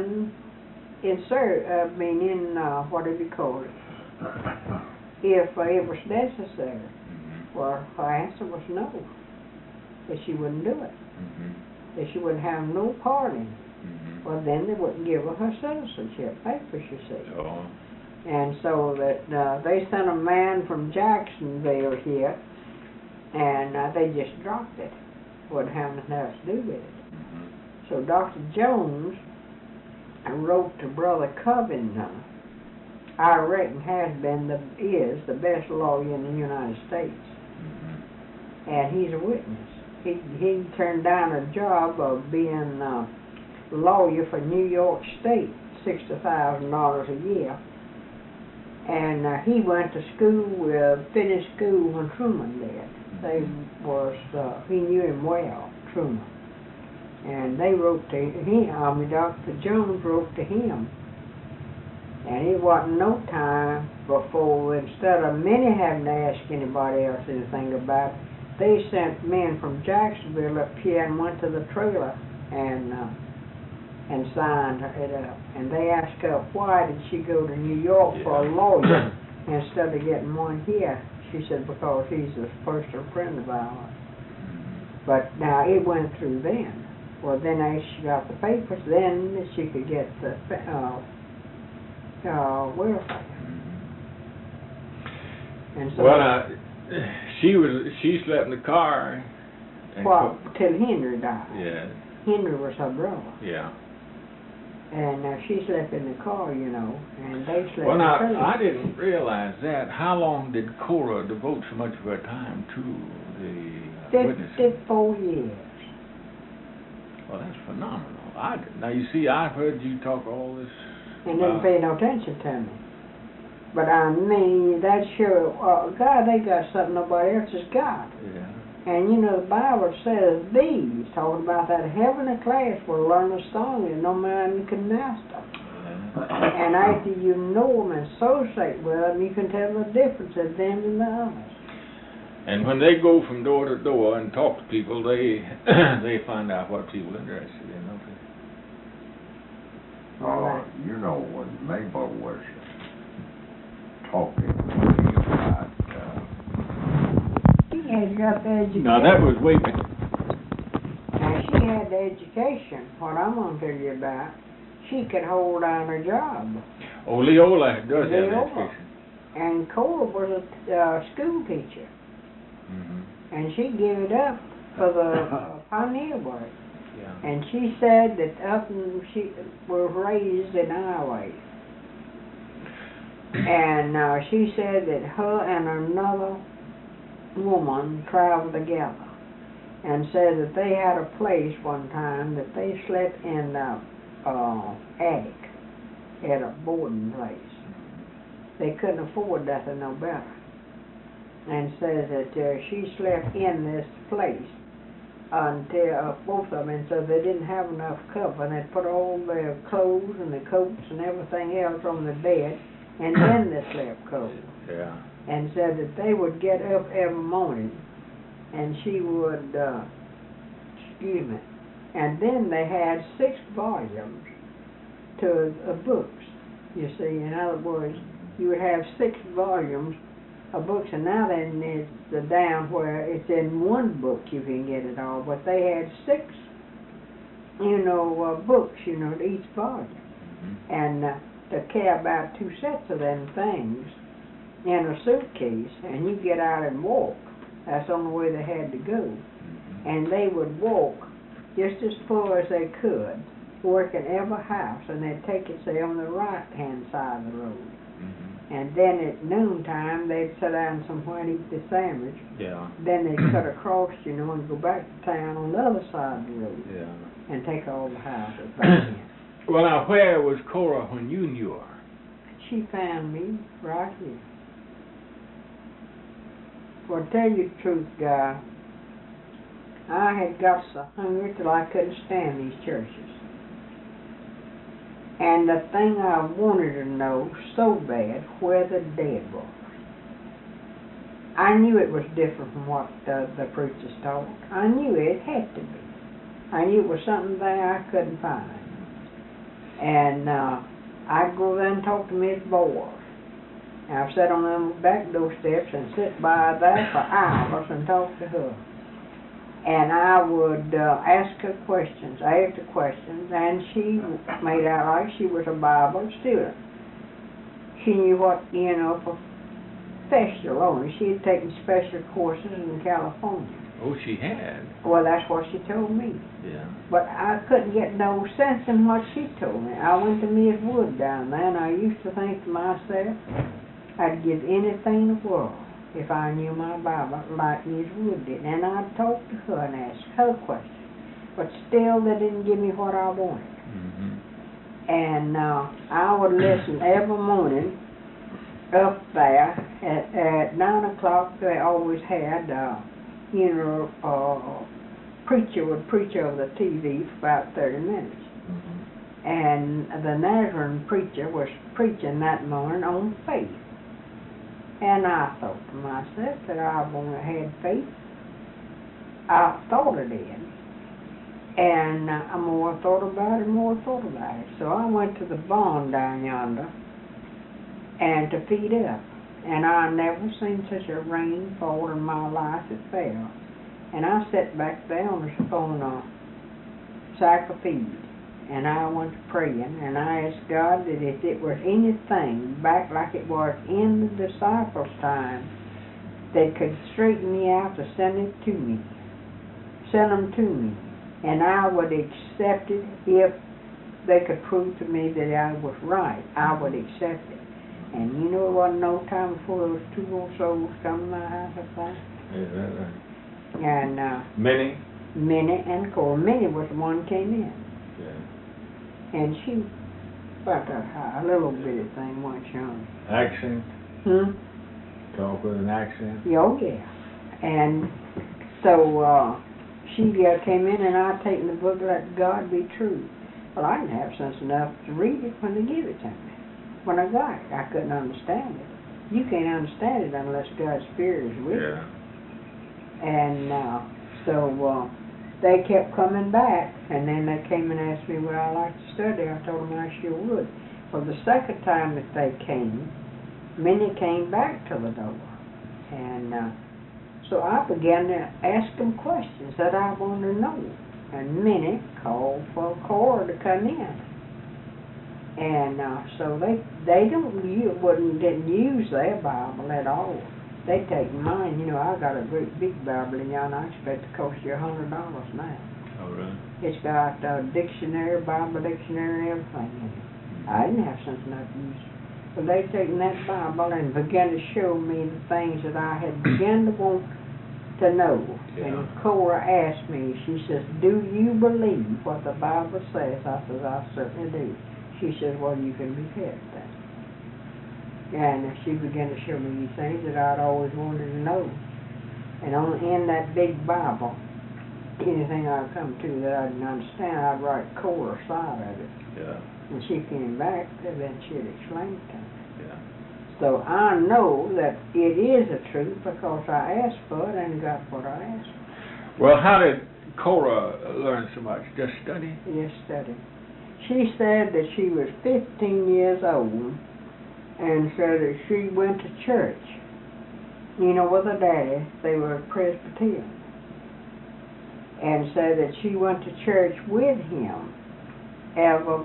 what do you call it? If it was necessary. Well, her answer was no, that she wouldn't do it, that she wouldn't have no part in it. Well, then they wouldn't give her citizenship papers, you see. Oh. And so that they sent a man from Jacksonville here, and they just dropped it. Wouldn't have nothing else to do with it. So Dr. Jones wrote to Brother Covington. I reckon is the best lawyer in the United States. And he's a witness. He turned down a job of being a lawyer for New York State, $60,000 a year. And he went to school, finished school when Truman did. He knew him well, Truman. And they wrote to him, Dr. Jones wrote to him. And it wasn't no time before, instead of many having to ask anybody else anything about it, they sent men from Jacksonville up here and went to the trailer and signed it up. And they asked her, why did she go to New York for a lawyer instead of getting one here? She said, because he's a personal friend of ours. But now it went through then. Well, then as she got the papers, then she could get the welfare. And so she slept in the car. Till Henry died. Yeah. Henry was her brother. Yeah. And she slept in the car, you know, and they slept Well, now, in the I didn't realize that. How long did Cora devote so much of her time to the witnesses? 54 years. Well, that's phenomenal. Now, you see, I've heard you talk all this. And didn't pay no attention to me. But I mean, that's sure, God, they got something nobody else has got. Yeah. And you know, the Bible says these, talking about that heavenly class will learn a song that no man can master. And after you know them and associate with them, you can tell the difference of them and the others. And when they go from door to door and talk to people, they find out what people are interested in, don't they? You know, when Mabel was talking about she had got the education. Now, that was way back. Now, she had the education, what I'm going to tell you about. She could hold down her job. Oh, Leola does have Leola. education. And Cora was a school teacher. And she gave it up for the pioneer work. Yeah. And she said that she was raised in Iowa. And she said that her and another woman traveled together. And said that they had a place one time that they slept in the attic at a boarding place. They couldn't afford nothing no better. And says that she slept in this place until both of them, and so they didn't have enough cover, and they put all their clothes and the coats and everything else on the bed, and then they slept cold. Yeah. And said that they would get up every morning, and she would, and then they had 6 volumes to books. You see, in other words, you would have 6 volumes of books, and now then it's down where it's in one book you can get it all, but they had 6, books, to each volume. Mm-hmm. And to carry about 2 sets of them things in a suitcase, and you get out and walk. That's the only way they had to go. Mm-hmm. And they would walk just as far as they could, work in every house, and they'd take it, say, on the right-hand side of the road. Mm-hmm. And then at noontime, they'd sit down somewhere and eat the sandwich. Yeah. Then they'd cut across, and go back to town on the other side of the road. Yeah. And take all the houses back in. Well, now, where was Cora when you knew her? She found me right here. Well, to tell you the truth, Guy, I had got so hungry till I couldn't stand these churches. And the thing I wanted to know so bad, where the dead was. I knew it was different from what the preachers taught. I knew it had to be. I knew it was something there I couldn't find. And I'd go there and talk to Miss Boyle. And I'd sit on them back doorsteps and sit by there for hours and talk to her. And I would ask her questions, and she made out like she was a Bible student. She knew what, professional only. She had taken special courses in California. Oh, she had. Well, that's what she told me. Yeah. But I couldn't get no sense in what she told me. I went to Miss Wood down there, and I used to think to myself, I'd give anything in the world if I knew my Bible like Miss Wood did. And I'd talk to her and ask her questions. But still, they didn't give me what I wanted. Mm-hmm. And I would listen every morning up there at 9 o'clock. They always had, preacher would preach over the TV for about 30 minutes. Mm-hmm. And the Nazarene preacher was preaching that morning on faith. And I thought to myself that I've only had faith. I thought I did. And the more I thought about it, So I went to the barn down yonder and to feed up. And I never seen such a rain fall in my life it fell. And I sat back there on a sack of feed. And I went to praying, and I asked God that if it was anything back like it was in the disciples' time that could straighten me out, to send it to me. Send them to me. And I would accept it if they could prove to me that I was right. I would accept it. And it wasn't no time before there was 2 more souls come to my house up there. Is that right? And Minnie and Cora. Minnie was the one came in. Yeah. And she about that high, a little bitty thing, wasn't she? Accent? Talk with an accent? Oh, yeah. And so she came in, and I'd taken the book, Let God Be True. Well, I didn't have sense enough to read it when they gave it to me. When I got it, I couldn't understand it. You can't understand it unless God's Spirit is with you. Yeah. And so they kept coming back, and then they came and asked me would I like to study. I told them I sure would. Well, the second time that they came, Minnie came back to the door. And so I began to ask them questions that I wanted to know. And Minnie called for Cora to come in. And so they didn't use their Bible at all. They take mine. I got a great big Bible in y'all, and I expect it to cost you $100 now. Oh, really? It's got a dictionary, Bible dictionary, everything in it. I didn't have something I could use. But they taken that Bible and began to show me the things that I had begun to want to know. Yeah. And Cora asked me, she says, do you believe what the Bible says? I says, I certainly do. She says, well, you can be fed then. And she began to show me these things that I'd always wanted to know. And in that big Bible, anything I'd come to that I didn't understand, I'd write Cora's side of it. Yeah. And she came back, and then she'd explain it to me. Yeah. So I know that it is a truth because I asked for it and got what I asked for. Well, how did Cora learn so much? Just study? Yes, study. She said that she was 15 years old and said that she went to church. You know, with her daddy, they were Presbyterian. And said that she went to church with him every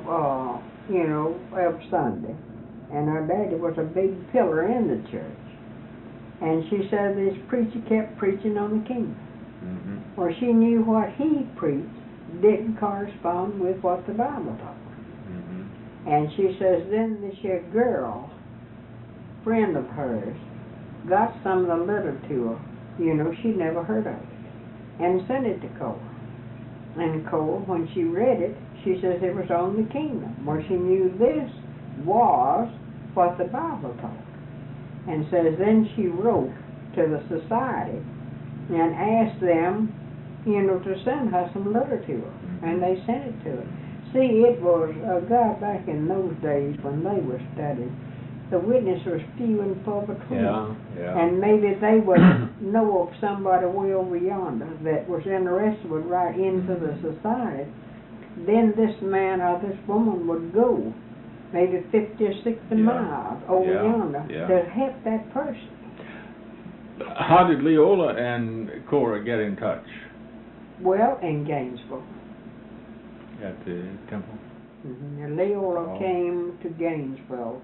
Sunday. And her daddy was a big pillar in the church. And she said this preacher kept preaching on the kingdom. Mm-hmm. Well, she knew what he preached didn't correspond with what the Bible taught. Mm-hmm. And she says then this here girl, friend of hers, got some of the literature, she'd never heard of it, and sent it to Cora. And Cora, when she read it, she says it was on the kingdom, where she knew this was what the Bible taught. And says then she wrote to the society and asked them, to send her some literature. And they sent it to her. See, it was God back in those days when they were studying. The witness was few and far between. Yeah. And maybe they would know of somebody way over yonder that was interested would write into the society. Then this man or this woman would go maybe 50 or 60 miles over yonder to help that person. How did Leola and Cora get in touch? Well, in Gainesville. At the temple? Mm-hmm. And Leola came to Gainesville.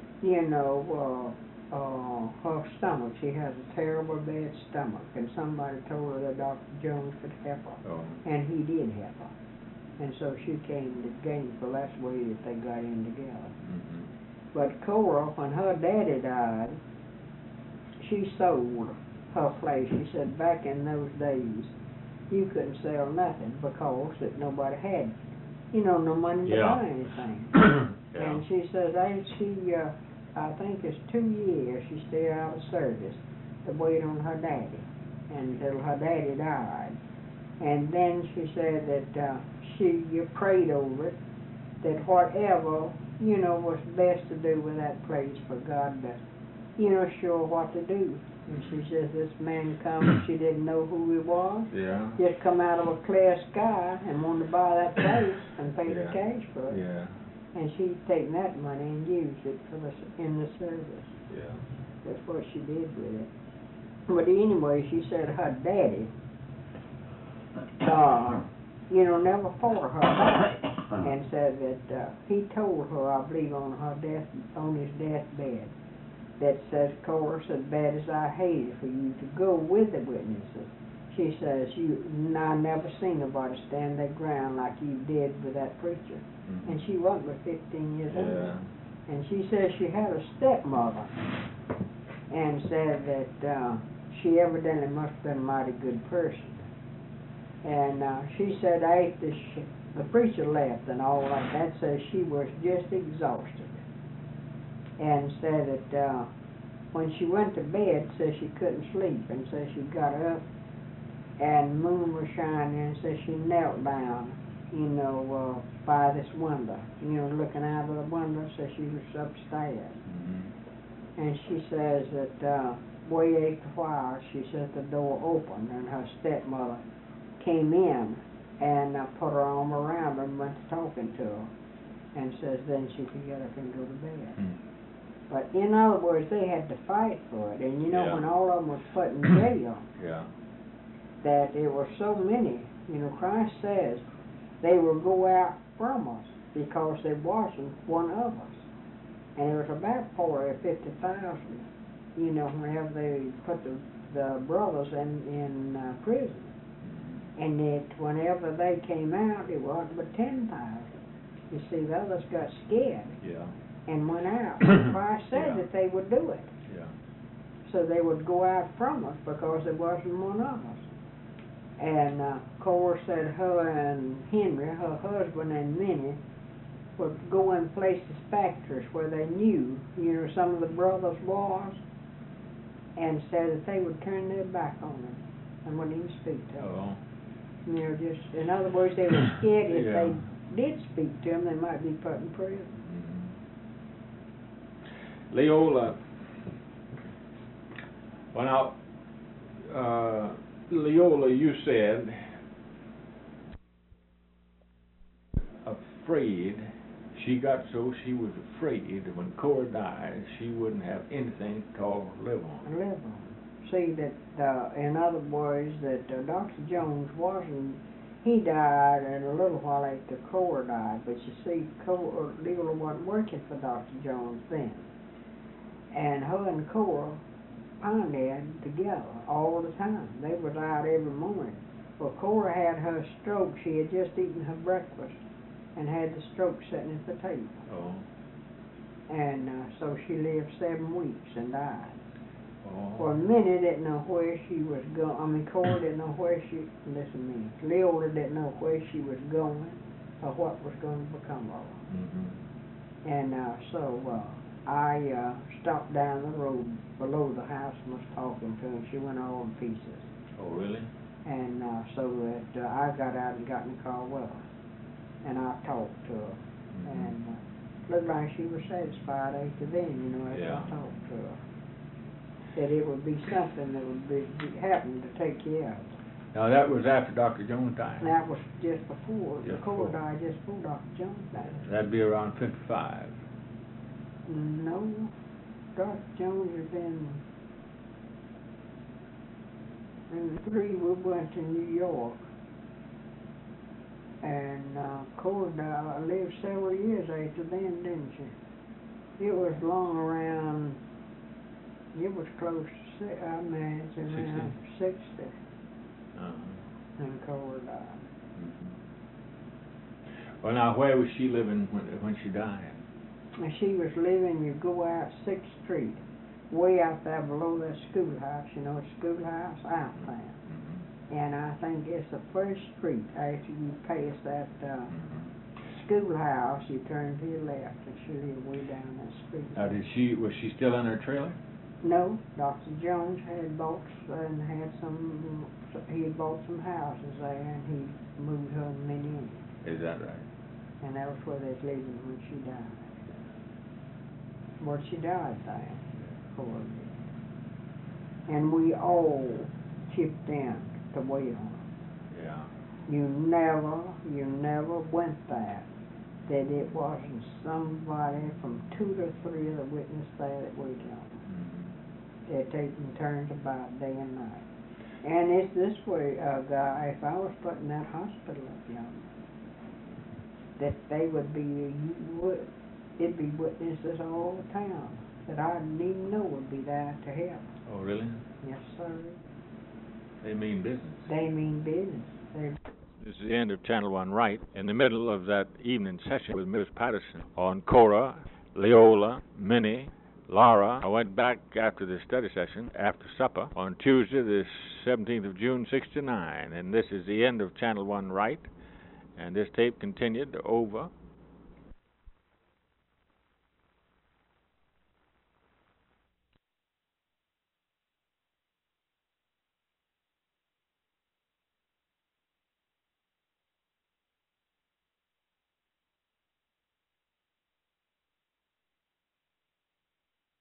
Her stomach, she has a terrible bad stomach, and somebody told her that Dr. Jones could help her. Oh. And he did help her. And so she came to Gainesville. That's the way that they got in together. Mm-hmm. But Cora, when her daddy died, she sold her place. She said back in those days, you couldn't sell nothing because that nobody had, no money to buy anything. And she says, I think it's 2 years she stayed out of service to wait on her daddy until her daddy died. And then she said that she prayed over it, that whatever, was best to do with that place for God to, show what to do. And she says this man come, she didn't know who he was. Yeah. Just come out of a clear sky and wanted to buy that place and pay the cash for it. Yeah. And she'd taken that money and used it in the service. Yeah. That's what she did with it. But anyway, she said her daddy, never fought her back, and said that he told her, I believe on his deathbed, that says, Cora, as bad as I hated for you to go with the witnesses, she says, I never seen nobody stand their ground like you did with that preacher. Mm-hmm. And she wasn't but 15 years old. And she says she had a stepmother, and said that she evidently must have been a mighty good person. And she said after the preacher left and all like that, says she was just exhausted. And said that when she went to bed, says she couldn't sleep, and says she got up and moon was shining, and says she knelt down, by this window, looking out of the window, says she was upstairs. Mm-hmm. And she says that way after a while, she says the door opened, and her stepmother came in and put her arm around her and went to talking to her, and says then she could get up and go to bed. Mm. But in other words, they had to fight for it. And when all of them was put in jail, that there were so many, Christ says they will go out from us because there wasn't one of us. And there was about 40 or 50,000, whenever they put the brothers in prison. And that whenever they came out, it wasn't but 10,000. You see, the others got scared. Yeah. And went out. Christ said that they would do it. Yeah. So they would go out from us because there wasn't one of us. And Cora said her and Henry, her husband and Minnie, would go in places, factories where they knew, some of the brothers was, and said that they would turn their back on them and wouldn't even speak to them. You know, just, in other words, they were scared if Yeah. they did speak to him, they might be put in prison. Leola, well now, Leola, you said afraid. She got so she was afraid that when Cora died, she wouldn't have anything to call live on. Live on. See that, in other words, that Dr. Jones wasn't. He died, and a little while after Cora died. But you see, Leola wasn't working for Dr. Jones then, and her and Cora pondered together all the time. They was out every morning. Well, Cora had her stroke. She had just eaten her breakfast and had the stroke sitting at the table. Oh. And so she lived 7 weeks and died. Oh. For a minute, didn't know where she was going. I mean, Cora didn't know where she. Listen to me. Leola didn't know where she was going or what was going to become of her. Mm-hmm. And so I stopped down the road below the house and was talking to her. She went all in pieces. Oh, really? And so that I got out and got in the car with her. And I talked to her. Mm-hmm. And looked like she was satisfied after then, you know, after Yeah. I talked to her. That it would be something that would be happen to take care of. Now that was after Dr. Jones died. And that was just before. Just Cora before. died just before Dr. Jones died. That'd be around 55. No, Dr. Jones had been. In 3 we went to New York. And Cora died, lived several years after then, didn't she? It was long around. It was close to, I imagine, around 60 Uh-huh. when Cora died. Mm-hmm. Well, now, where was she living when she died? And she was living, you go out 6th Street, way out there below that schoolhouse, you know, schoolhouse out there. Mm-hmm. And I think it's the first street after you pass that schoolhouse, you turn to your left, and she lived way down that street. Now, was she still in her trailer? No, Dr. Jones had bought and had some. He had bought some houses there, and he moved her and Minnie in. Is that right? And that was where they was living when she died. Well, she died there, Cora did. And we all chipped in to wait on her. Yeah. You never went there that it wasn't somebody from 2 to 3 of the witnesses there that waited on her. They're taking turns about day and night. And it's this way, guy, if I was put in that hospital up yonder, that they would be, it'd be witnesses all the town that I didn't even know would be there to help. Oh, really? Yes, sir. They mean business. They mean business. This is the end of Channel 1 Right. In the middle of that evening session with Miss Patterson on Cora, Leola, Minnie, Laura. I went back after the study session, after supper, on Tuesday, the 17th of June, 1969. And this is the end of Channel 1 Right. And this tape continued over